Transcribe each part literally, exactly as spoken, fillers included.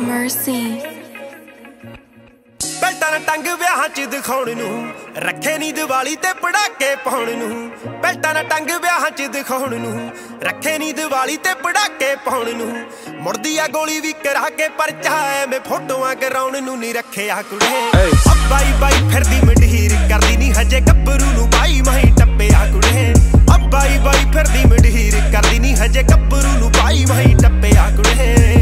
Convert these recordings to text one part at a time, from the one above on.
Mercy ਬੈਲਟਾਂ ਨਾਲ ਟੰਗ ਵਿਆਹਾਂ ਚ ਦਿਖਾਉਣ ਨੂੰ ਰੱਖੇ ਨੀ ਦੀਵਾਲੀ ਤੇ ਪੜਾਕੇ ਪਾਉਣ ਨੂੰ ਬੈਲਟਾਂ ਨਾਲ ਟੰਗ ਵਿਆਹਾਂ ਚ ਦਿਖਾਉਣ ਨੂੰ ਰੱਖੇ ਨੀ ਦੀਵਾਲੀ ਤੇ ਪੜਾਕੇ ਪਾਉਣ ਨੂੰ ਮੁੜਦੀ ਆ ਗੋਲੀ ਵੀ ਕਰਾ ਕੇ ਪਰਚਾ ਐਵੇਂ ਫੋਟੋਆਂ ਕਰਾਉਣ ਨੂੰ ਨਹੀਂ ਰੱਖਿਆ ਕੁੜੇ ਬਾਈ ਬਾਈ ਫਿਰਦੀ ਮੰਡੀਰ ਕਰਦੀ ਨੀ ਹਜੇ ਗੱਭਰੂ ਨੂੰ ਬਾਈ ਮਾਹੀ ਟੱਪਿਆ ਕੁੜੇ ਬਾਈ ਬਾਈ ਫਿਰਦੀ ਮੰਡੀਰ ਕਰਦੀ ਨੀ ਹਜੇ ਗੱਭਰੂ ਨੂੰ ਬਾਈ ਮਾਹੀ ਟੱਪਿਆ ਕੁੜੇ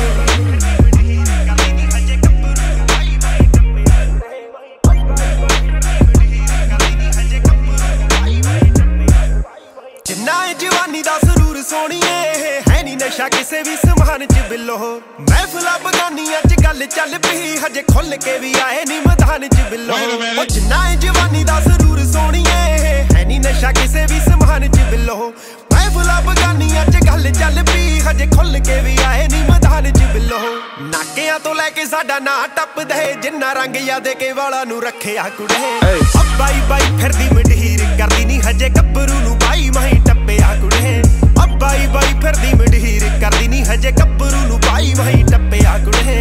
जवानी दा सुरूर सोनिए है नी नशा किसे भी समान च बिलो महफिला बगानियां च गल चल पी हजे खुल के भी आए नी मैदान च बिलो जिन्ना जवानी दा सुरूर सोनिए है नी नशा किसे भी समान च बिलो महफिला बगानियां च गल चल पी हजे खुल के भी आए नी मैदान च बिलो नाकियां तो लैके साडा ना टप दे जिन्ना रंग याद के वाला नू रखिया कुड़े बाई बाई फिरदी मंडीर करदी नी हजे गब्बरू नू बाई माही टप्पिया कुड़े बाई बाई फिरदी मंडीर करदी नी हजे गब्बरू नू बाई माही टप्पिया कुड़े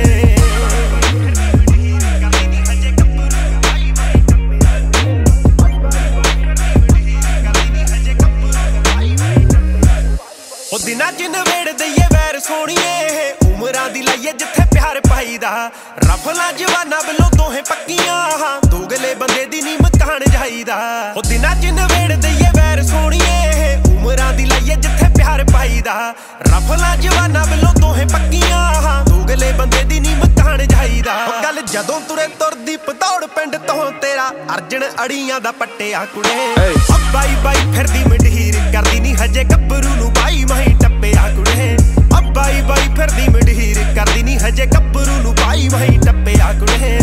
दिना च नवेड़ दईए वैर सोनिए उमरां दी लाइए जिथे प्यार पाईदा रफला जवाना बलो दोहे पक्कियां दोगले बंदे दी नी मकान जाईदा ओ दिना च नवेड़ दईए वैर सोनिए उमरां दी लाइए जिथे प्यार पाईदा रफला जवाना बलो दोहे पक्कियां दोगले बंदे दी नी मकान जाईदा गल जदों तुरे तुरदी पतौड़ पिंड तो तेरा अर्जन अड़ियां दा पट्टिया कुड़े बाई बाई फिरदी मंडीर करदी नी हजे गब्बरू नू बाई माही टप्पिया कुड़े बाई बाई फिरदी मंडीर करदी नी हजे गब्बरू नू बाई माही टप्पिया कुड़े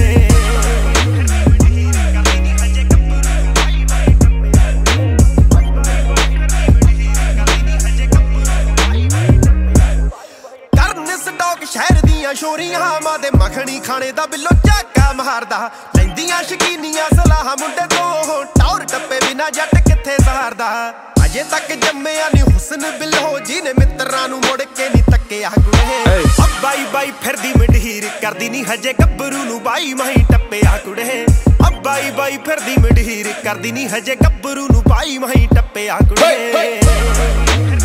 शहर दियां शोरियां मां दे मखनी खाने दा बिलो झाका मारदा लैंदियां शकीनियां सलाह मुंडे तो टौर टप्पे बिना जट किथे सहारदा अजे तक जम्मिया नी हुस्न बिलो जिने मित्रां नू मुड़ के नी तक्किया कुड़े बाई बाई फिरदी मंडीर करदी नी हजे गब्बरू नू बाई माही टप्पिया कुड़े बाई बाई फिरदी मंडीर करदी नी हजे गब्बरू नू बाई माही टप्पिया कुड़े